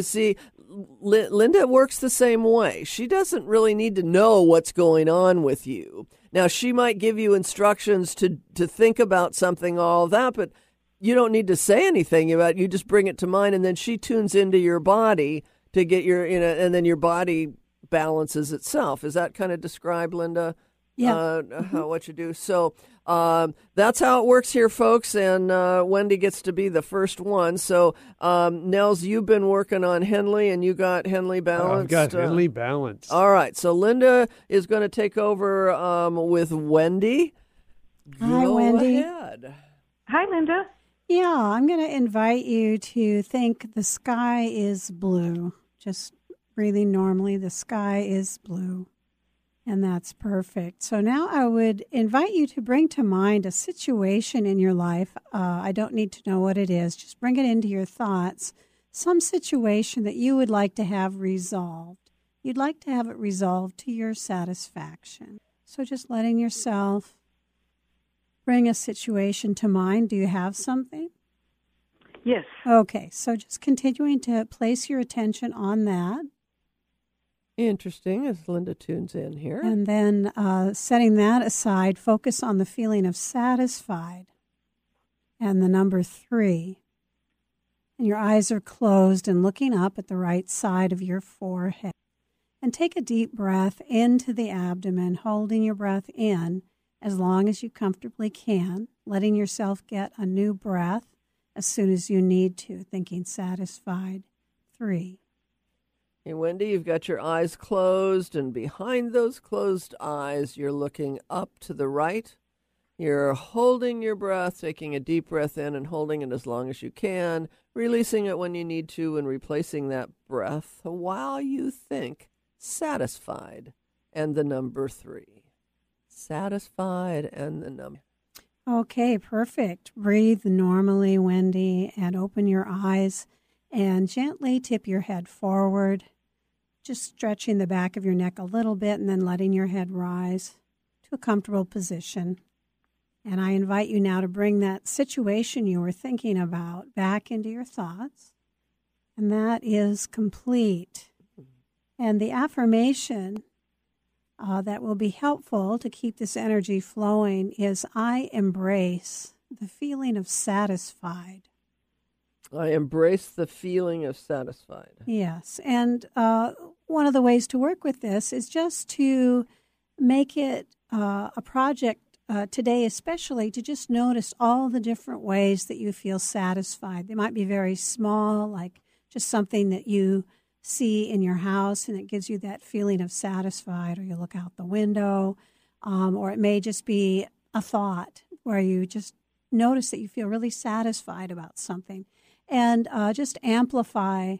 Linda works the same way. She doesn't really need to know what's going on with you. Now, she might give you instructions to think about something, all that, but you don't need to say anything about it. You just bring it to mind, and then she tunes into your body to get and then your body balances itself. Is that kind of described, Linda? Yeah. What you do. So that's how it works here, folks. And Wendy gets to be the first one. So Nels, you've been working on Henley, and you got Henley balanced. I've got Henley balanced. All right. So Linda is going to take over with Wendy. Hi, Wendy. Ahead. Hi, Linda. Yeah, I'm going to invite you to think the sky is blue. Just breathing normally, the sky is blue. And that's perfect. So now I would invite you to bring to mind a situation in your life. I don't need to know what it is. Just bring it into your thoughts. Some situation that you would like to have resolved. You'd like to have it resolved to your satisfaction. So just letting yourself bring a situation to mind. Do you have something? Yes. Okay. So just continuing to place your attention on that. Interesting, as Linda tunes in here. And then setting that aside, focus on the feeling of satisfied and the number 3. And your eyes are closed and looking up at the right side of your forehead. And take a deep breath into the abdomen, holding your breath in as long as you comfortably can, letting yourself get a new breath as soon as you need to, thinking satisfied. 3. Hey, Wendy, you've got your eyes closed, and behind those closed eyes, you're looking up to the right, You're holding your breath, taking a deep breath in and holding it as long as you can, releasing it when you need to, and replacing that breath while you think satisfied and the number 3. Satisfied and the number. Okay, perfect. Breathe normally, Wendy, and open your eyes and gently tip your head forward, just stretching the back of your neck a little bit and then letting your head rise to a comfortable position. And I invite you now to bring that situation you were thinking about back into your thoughts. And that is complete. And the affirmation that will be helpful to keep this energy flowing is, I embrace the feeling of satisfied. I embrace the feeling of satisfied. Yes. And one of the ways to work with this is just to make it a project today, especially to just notice all the different ways that you feel satisfied. They might be very small, like just something that you see in your house and it gives you that feeling of satisfied, or you look out the window, or it may just be a thought where you just notice that you feel really satisfied about something, and just amplify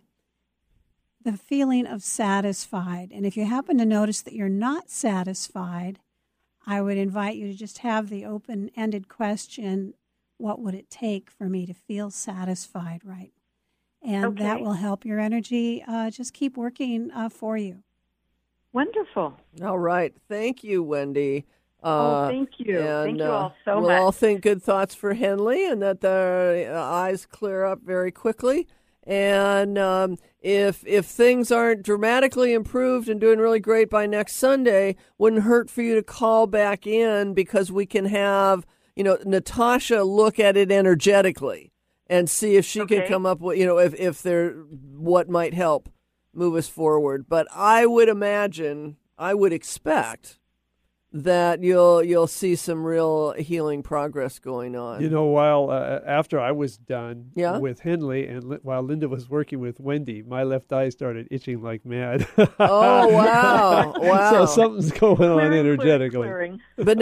the feeling of satisfied. And if you happen to notice that you're not satisfied, I would invite you to just have the open-ended question, what would it take for me to feel satisfied right? And that will help your energy just keep working for you. Wonderful. All right. Thank you, Wendy. Thank you. And, thank you all so much. We'll all think good thoughts for Henley, and that the eyes clear up very quickly. And if things aren't dramatically improved and doing really great by next Sunday, wouldn't hurt for you to call back in, because we can have, Natasha look at it energetically and see if she can come up with, if there, what might help move us forward. But I would expect that you'll see some real healing progress going on. While after I was done with Henley, and while Linda was working with Wendy, my left eye started itching like mad. Oh, wow. So something's going on energetically. But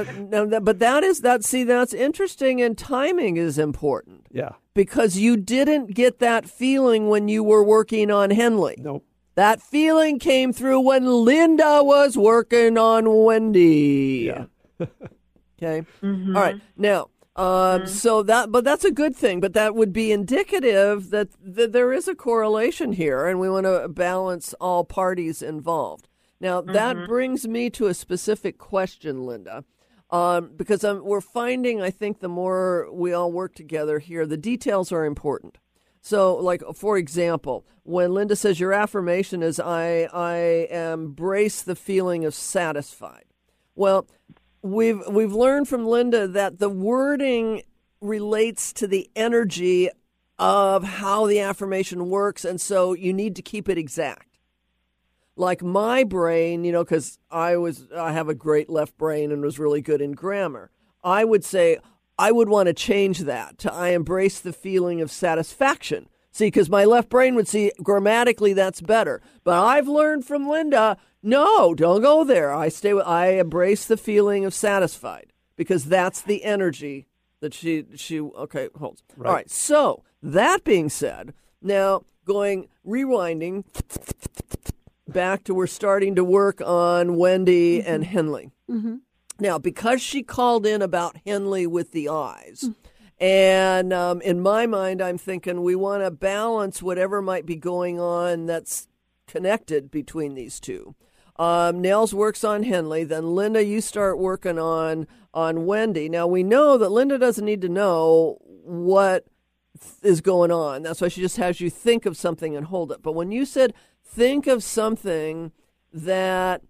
that's interesting, and timing is important. Yeah. Because you didn't get that feeling when you were working on Henley. Nope. That feeling came through when Linda was working on Wendy. Yeah. Okay. Mm-hmm. All right. Now, but that's a good thing. But that would be indicative that there is a correlation here, and we want to balance all parties involved. Now, that brings me to a specific question, Linda, because we're finding, I think, the more we all work together here, the details are important. So, like, for example, when Linda says your affirmation is, I embrace the feeling of satisfied. Well, we've learned from Linda that the wording relates to the energy of how the affirmation works, and so you need to keep it exact. Like my brain, because I have a great left brain and was really good in grammar, I would say, I would want to change that to I embrace the feeling of satisfaction. See, because my left brain would see grammatically that's better. But I've learned from Linda, no, don't go there. I embrace the feeling of satisfied, because that's the energy that she holds. Right. All right. So that being said, now rewinding back to we're starting to work on Wendy and Henley. Mm-hmm. Now, because she called in about Henley with the eyes, and in my mind, I'm thinking we want to balance whatever might be going on that's connected between these two. Nels works on Henley. Then, Linda, you start working on Wendy. Now, we know that Linda doesn't need to know what is going on. That's why she just has you think of something and hold it. But when you said think of something that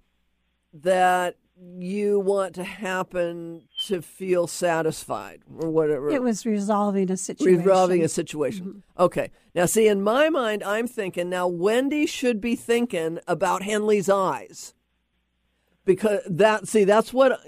you want to happen to feel satisfied or whatever. It was resolving a situation. Mm-hmm. Okay. Now, see, in my mind, I'm thinking now Wendy should be thinking about Henley's eyes, because that's what,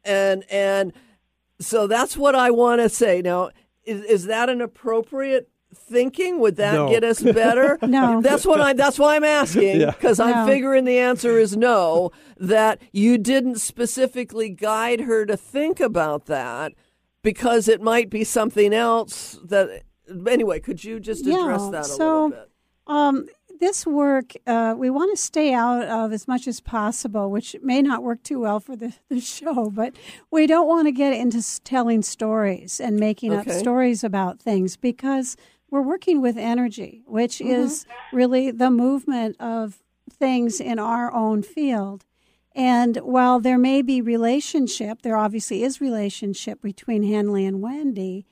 and so that's what I want to say. Now, is that an appropriate thinking? Would that No. get us better? No. That's why I'm asking, because I'm No. figuring the answer is no, that you didn't specifically guide her to think about that because it might be something else that. Anyway, could you just address that a little bit? This work, we want to stay out of as much as possible, which may not work too well for the show, but we don't want to get into telling stories and making up stories about things because we're working with energy, which is really the movement of things in our own field. And while there may be relationship, there obviously is relationship between Henley and Wendy.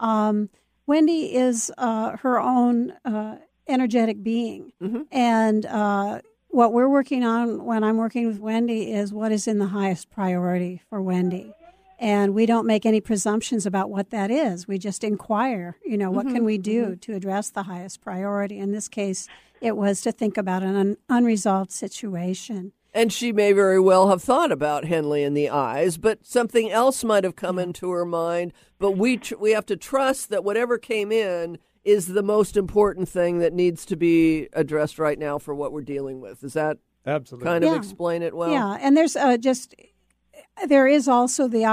Wendy is her own energetic being. And what we're working on when I'm working with Wendy is what is in the highest priority for Wendy. And we don't make any presumptions about what that is. We just inquire, what can we do to address the highest priority? In this case, it was to think about an unresolved situation. And she may very well have thought about Henley in the eyes, but something else might have come into her mind. But we have to trust that whatever came in is the most important thing that needs to be addressed right now for what we're dealing with. Is that absolutely kind of explain it well? Yeah, and there's there is also the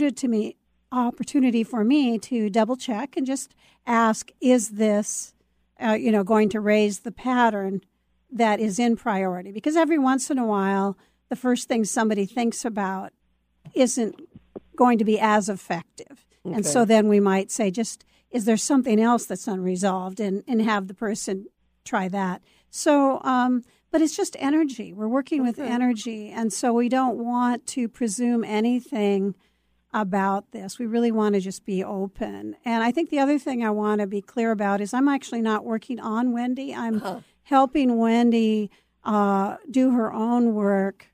opportunity for me to double check and just ask, is this, going to raise the pattern that is in priority? Because every once in a while, the first thing somebody thinks about isn't going to be as effective. Okay. And so then we might say, is there something else that's unresolved, and have the person try that. So, but it's just energy. We're working with energy, and so we don't want to presume anything about this. We really want to just be open. And I think the other thing I want to be clear about is I'm actually not working on Wendy. I'm helping Wendy do her own work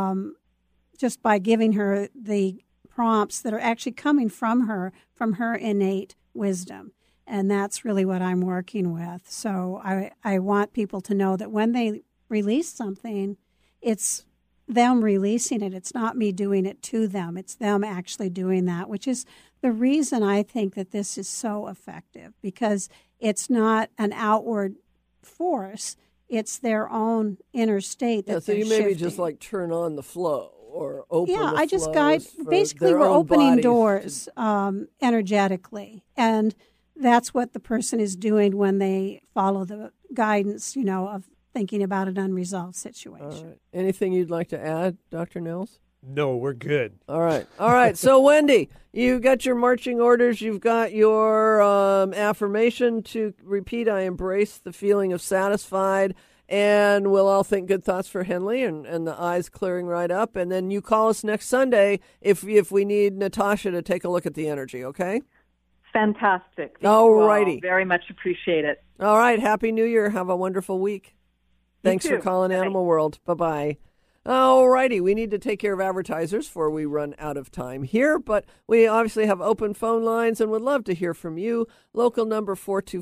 just by giving her the prompts that are actually coming from her innate wisdom. And that's really what I'm working with. So I want people to know that when they release something, it's them releasing it. It's not me doing it to them. It's them actually doing that, which is the reason I think that this is so effective, because it's not an outward force. It's their own inner state that so they're you maybe shifting. just like turn on the flow or open the I just flows guide. for Basically, their we're own opening bodies doors energetically, and that's what the person is doing when they follow the guidance, of thinking about an unresolved situation. All right. Anything you'd like to add, Dr. Nils? No, we're good. All right. So, Wendy, you got your marching orders. You've got your affirmation to repeat. I embrace the feeling of satisfied. And we'll all think good thoughts for Henley and the eyes clearing right up. And then you call us next Sunday if we need Natasha to take a look at the energy, okay? Fantastic. All righty. Very much appreciate it. All right. Happy New Year. Have a wonderful week. Thanks for calling Bye. Animal World. Bye-bye. All righty. We need to take care of advertisers before we run out of time here, but we obviously have open phone lines and would love to hear from you. Local number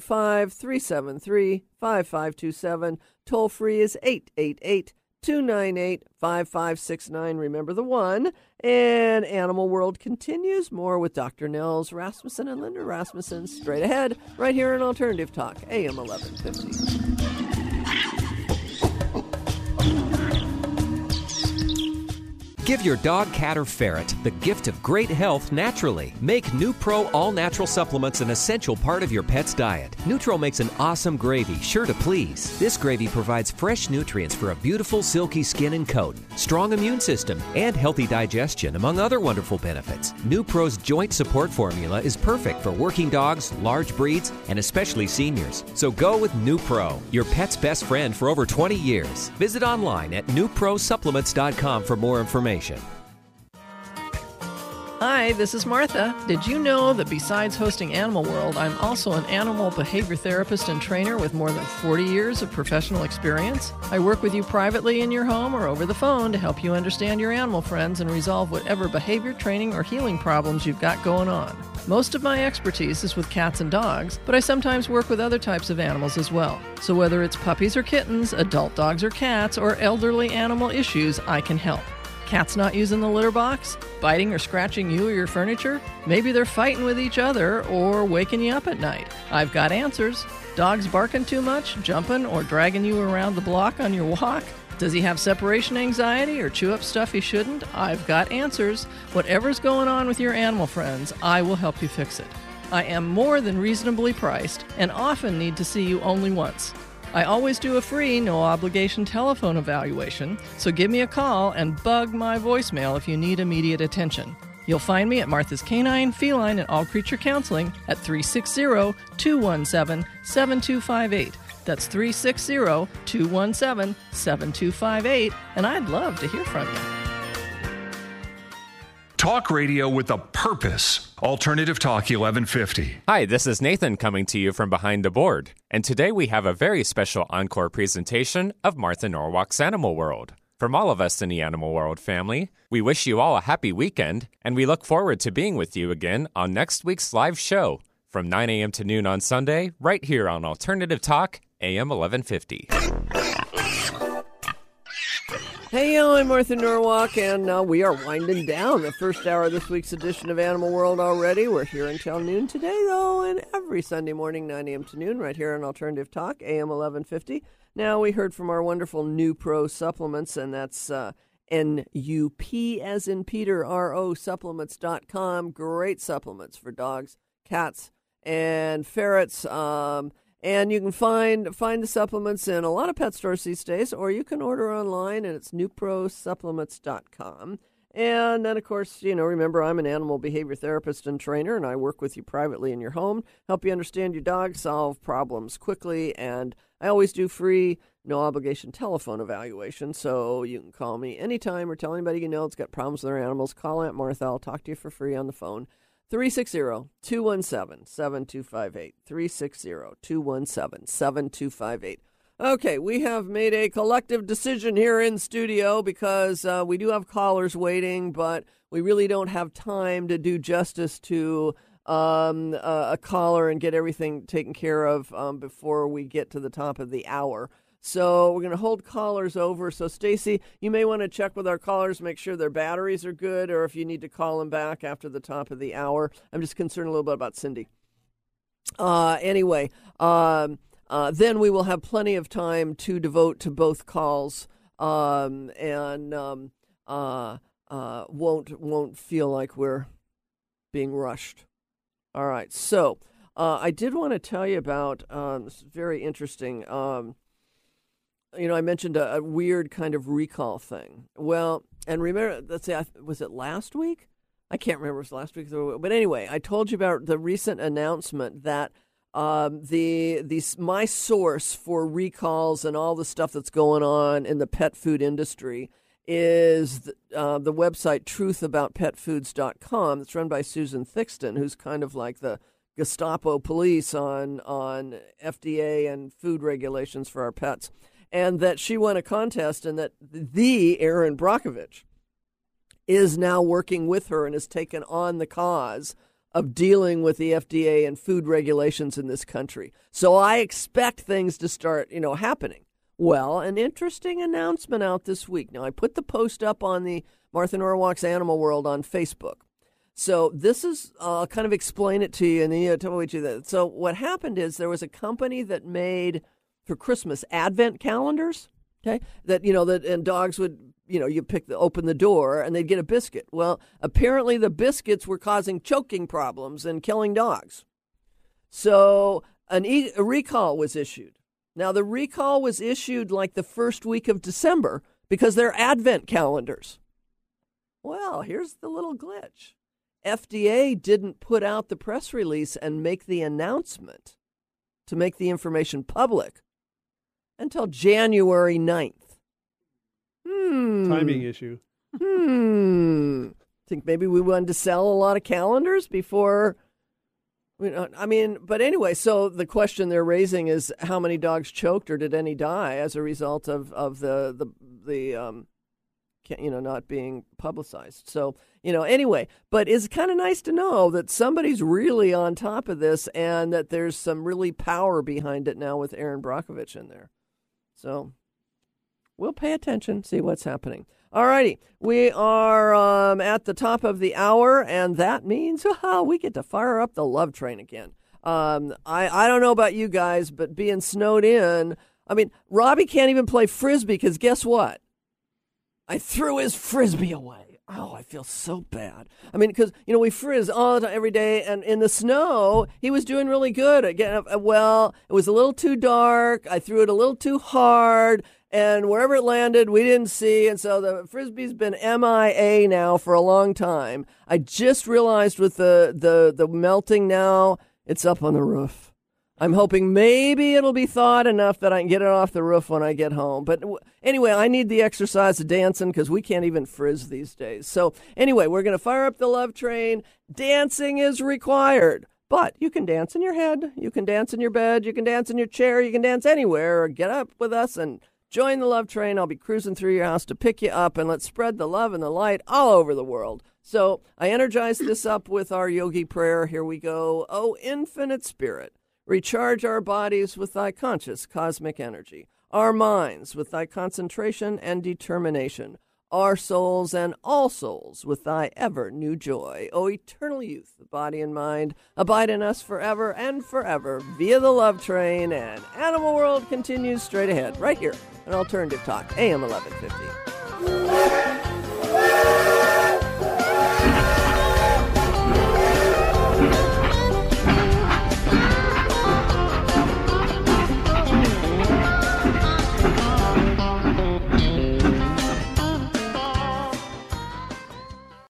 425-373-5527. Toll free is 888-298-5569. Remember the one. And Animal World continues. More with Dr. Nils Rasmussen and Linda Rasmussen straight ahead right here on Alternative Talk, AM 1150. Give your dog, cat, or ferret the gift of great health naturally. Make NuPro all-natural supplements an essential part of your pet's diet. Nutro makes an awesome gravy, sure to please. This gravy provides fresh nutrients for a beautiful, silky skin and coat, strong immune system, and healthy digestion, among other wonderful benefits. NuPro's joint support formula is perfect for working dogs, large breeds, and especially seniors. So go with NuPro, your pet's best friend for over 20 years. Visit online at NuProSupplements.com for more information. Hi, this is Martha. Did you know that besides hosting Animal World, I'm also an animal behavior therapist and trainer with more than 40 years of professional experience? I work with you privately in your home or over the phone to help you understand your animal friends and resolve whatever behavior, training, or healing problems you've got going on. Most of my expertise is with cats and dogs, but I sometimes work with other types of animals as well. So whether it's puppies or kittens, adult dogs or cats, or elderly animal issues, I can help. Cats not using the litter box? Biting or scratching you or your furniture? Maybe they're fighting with each other or waking you up at night. I've got answers. Dogs barking too much, jumping, or dragging you around the block on your walk? Does he have separation anxiety or chew up stuff he shouldn't? I've got answers. Whatever's going on with your animal friends, I will help you fix it. I am more than reasonably priced and often need to see you only once. I always do a free, no-obligation telephone evaluation, so give me a call and bug my voicemail if you need immediate attention. You'll find me at Martha's Canine, Feline, and All Creature Counseling at 360-217-7258. That's 360-217-7258, and I'd love to hear from you. Talk radio with a purpose. Alternative Talk 1150. Hi, this is Nathan coming to you from behind the board. And today we have a very special encore presentation of Martha Norwalk's Animal World. From all of us in the Animal World family, we wish you all a happy weekend, and we look forward to being with you again on next week's live show from 9 a.m. to noon on Sunday, right here on Alternative Talk, AM 1150. Hey, I'm Martha Norwalk, and we are winding down the first hour of this week's edition of Animal World already. We're here until noon today, though, and every Sunday morning, 9 a.m. to noon, right here on Alternative Talk, AM 1150. Now, we heard from our wonderful NuPro supplements, and that's N-U-P as in Peter, R-O supplements.com. Great supplements for dogs, cats, and ferrets. And you can find the supplements in a lot of pet stores these days, or you can order online, and it's nuprosupplements.com. And then, of course, remember, I'm an animal behavior therapist and trainer, and I work with you privately in your home, help you understand your dog, solve problems quickly, and I always do free, no-obligation telephone evaluation, so you can call me anytime or tell anybody you know that's got problems with their animals. Call Aunt Martha. I'll talk to you for free on the phone. 360-217-7258. 360-217-7258. Okay, we have made a collective decision here in studio because we do have callers waiting, but we really don't have time to do justice to a caller and get everything taken care of before we get to the top of the hour. So we're going to hold callers over. So, Stacy, you may want to check with our callers, make sure their batteries are good, or if you need to call them back after the top of the hour. I'm just concerned a little bit about Cindy. Anyway, then we will have plenty of time to devote to both calls and won't feel like we're being rushed. All right. So I did want to tell you about this is very interesting. I mentioned a weird kind of recall thing. Well, and remember, let's say, was it last week? I can't remember if it was last week. But anyway, I told you about the recent announcement that my source for recalls and all the stuff that's going on in the pet food industry is the website truthaboutpetfoods.com. It's run by Susan Thixton, who's kind of like the Gestapo police on FDA and food regulations for our pets. And that she won a contest, and that the Erin Brockovich is now working with her and has taken on the cause of dealing with the FDA and food regulations in this country. So I expect things to start, happening. Well, an interesting announcement out this week. Now, I put the post up on the Martha Norwalk's Animal World on Facebook. So this is, I'll kind of explain it to you, and then tell me what you think. So what happened is there was a company that made, for Christmas, advent calendars, okay, and dogs would, you open the door and they'd get a biscuit. Well, apparently the biscuits were causing choking problems and killing dogs. So a recall was issued. Now, the recall was issued like the first week of December because they're advent calendars. Well, here's the little glitch. FDA didn't put out the press release and make the announcement to make the information public until January 9th. Timing issue. Think maybe we wanted to sell a lot of calendars before. But anyway, so the question they're raising is how many dogs choked or did any die as a result of the not being publicized. So, anyway, but it's kind of nice to know that somebody's really on top of this and that there's some really power behind it now with Erin Brockovich in there. So We'll pay attention, see what's happening. All righty. We are at the top of the hour, and that means we get to fire up the love train again. I don't know about you guys, but being snowed in, I mean, Robbie can't even play Frisbee because guess what? I threw his Frisbee away. Oh, I feel so bad. I mean, because, we frizz all the time, every day, and in the snow, he was doing really good. Again, well, it was a little too dark. I threw it a little too hard, and wherever it landed, we didn't see, and so the Frisbee's been MIA now for a long time. I just realized with the melting now, it's up on the roof. I'm hoping maybe it'll be thawed enough that I can get it off the roof when I get home. But anyway, I need the exercise of dancing because we can't even frizz these days. So anyway, we're going to fire up the love train. Dancing is required. But you can dance in your head. You can dance in your bed. You can dance in your chair. You can dance anywhere. Or get up with us and join the love train. I'll be cruising through your house to pick you up. And let's spread the love and the light all over the world. So I energize this up with our yogi prayer. Here we go. Oh, infinite spirit. Recharge our bodies with thy conscious cosmic energy, our minds with thy concentration and determination, our souls and all souls with thy ever new joy. O eternal youth, body and mind, abide in us forever and forever via the love train, and Animal World continues straight ahead right here on Alternative Talk, AM 1150.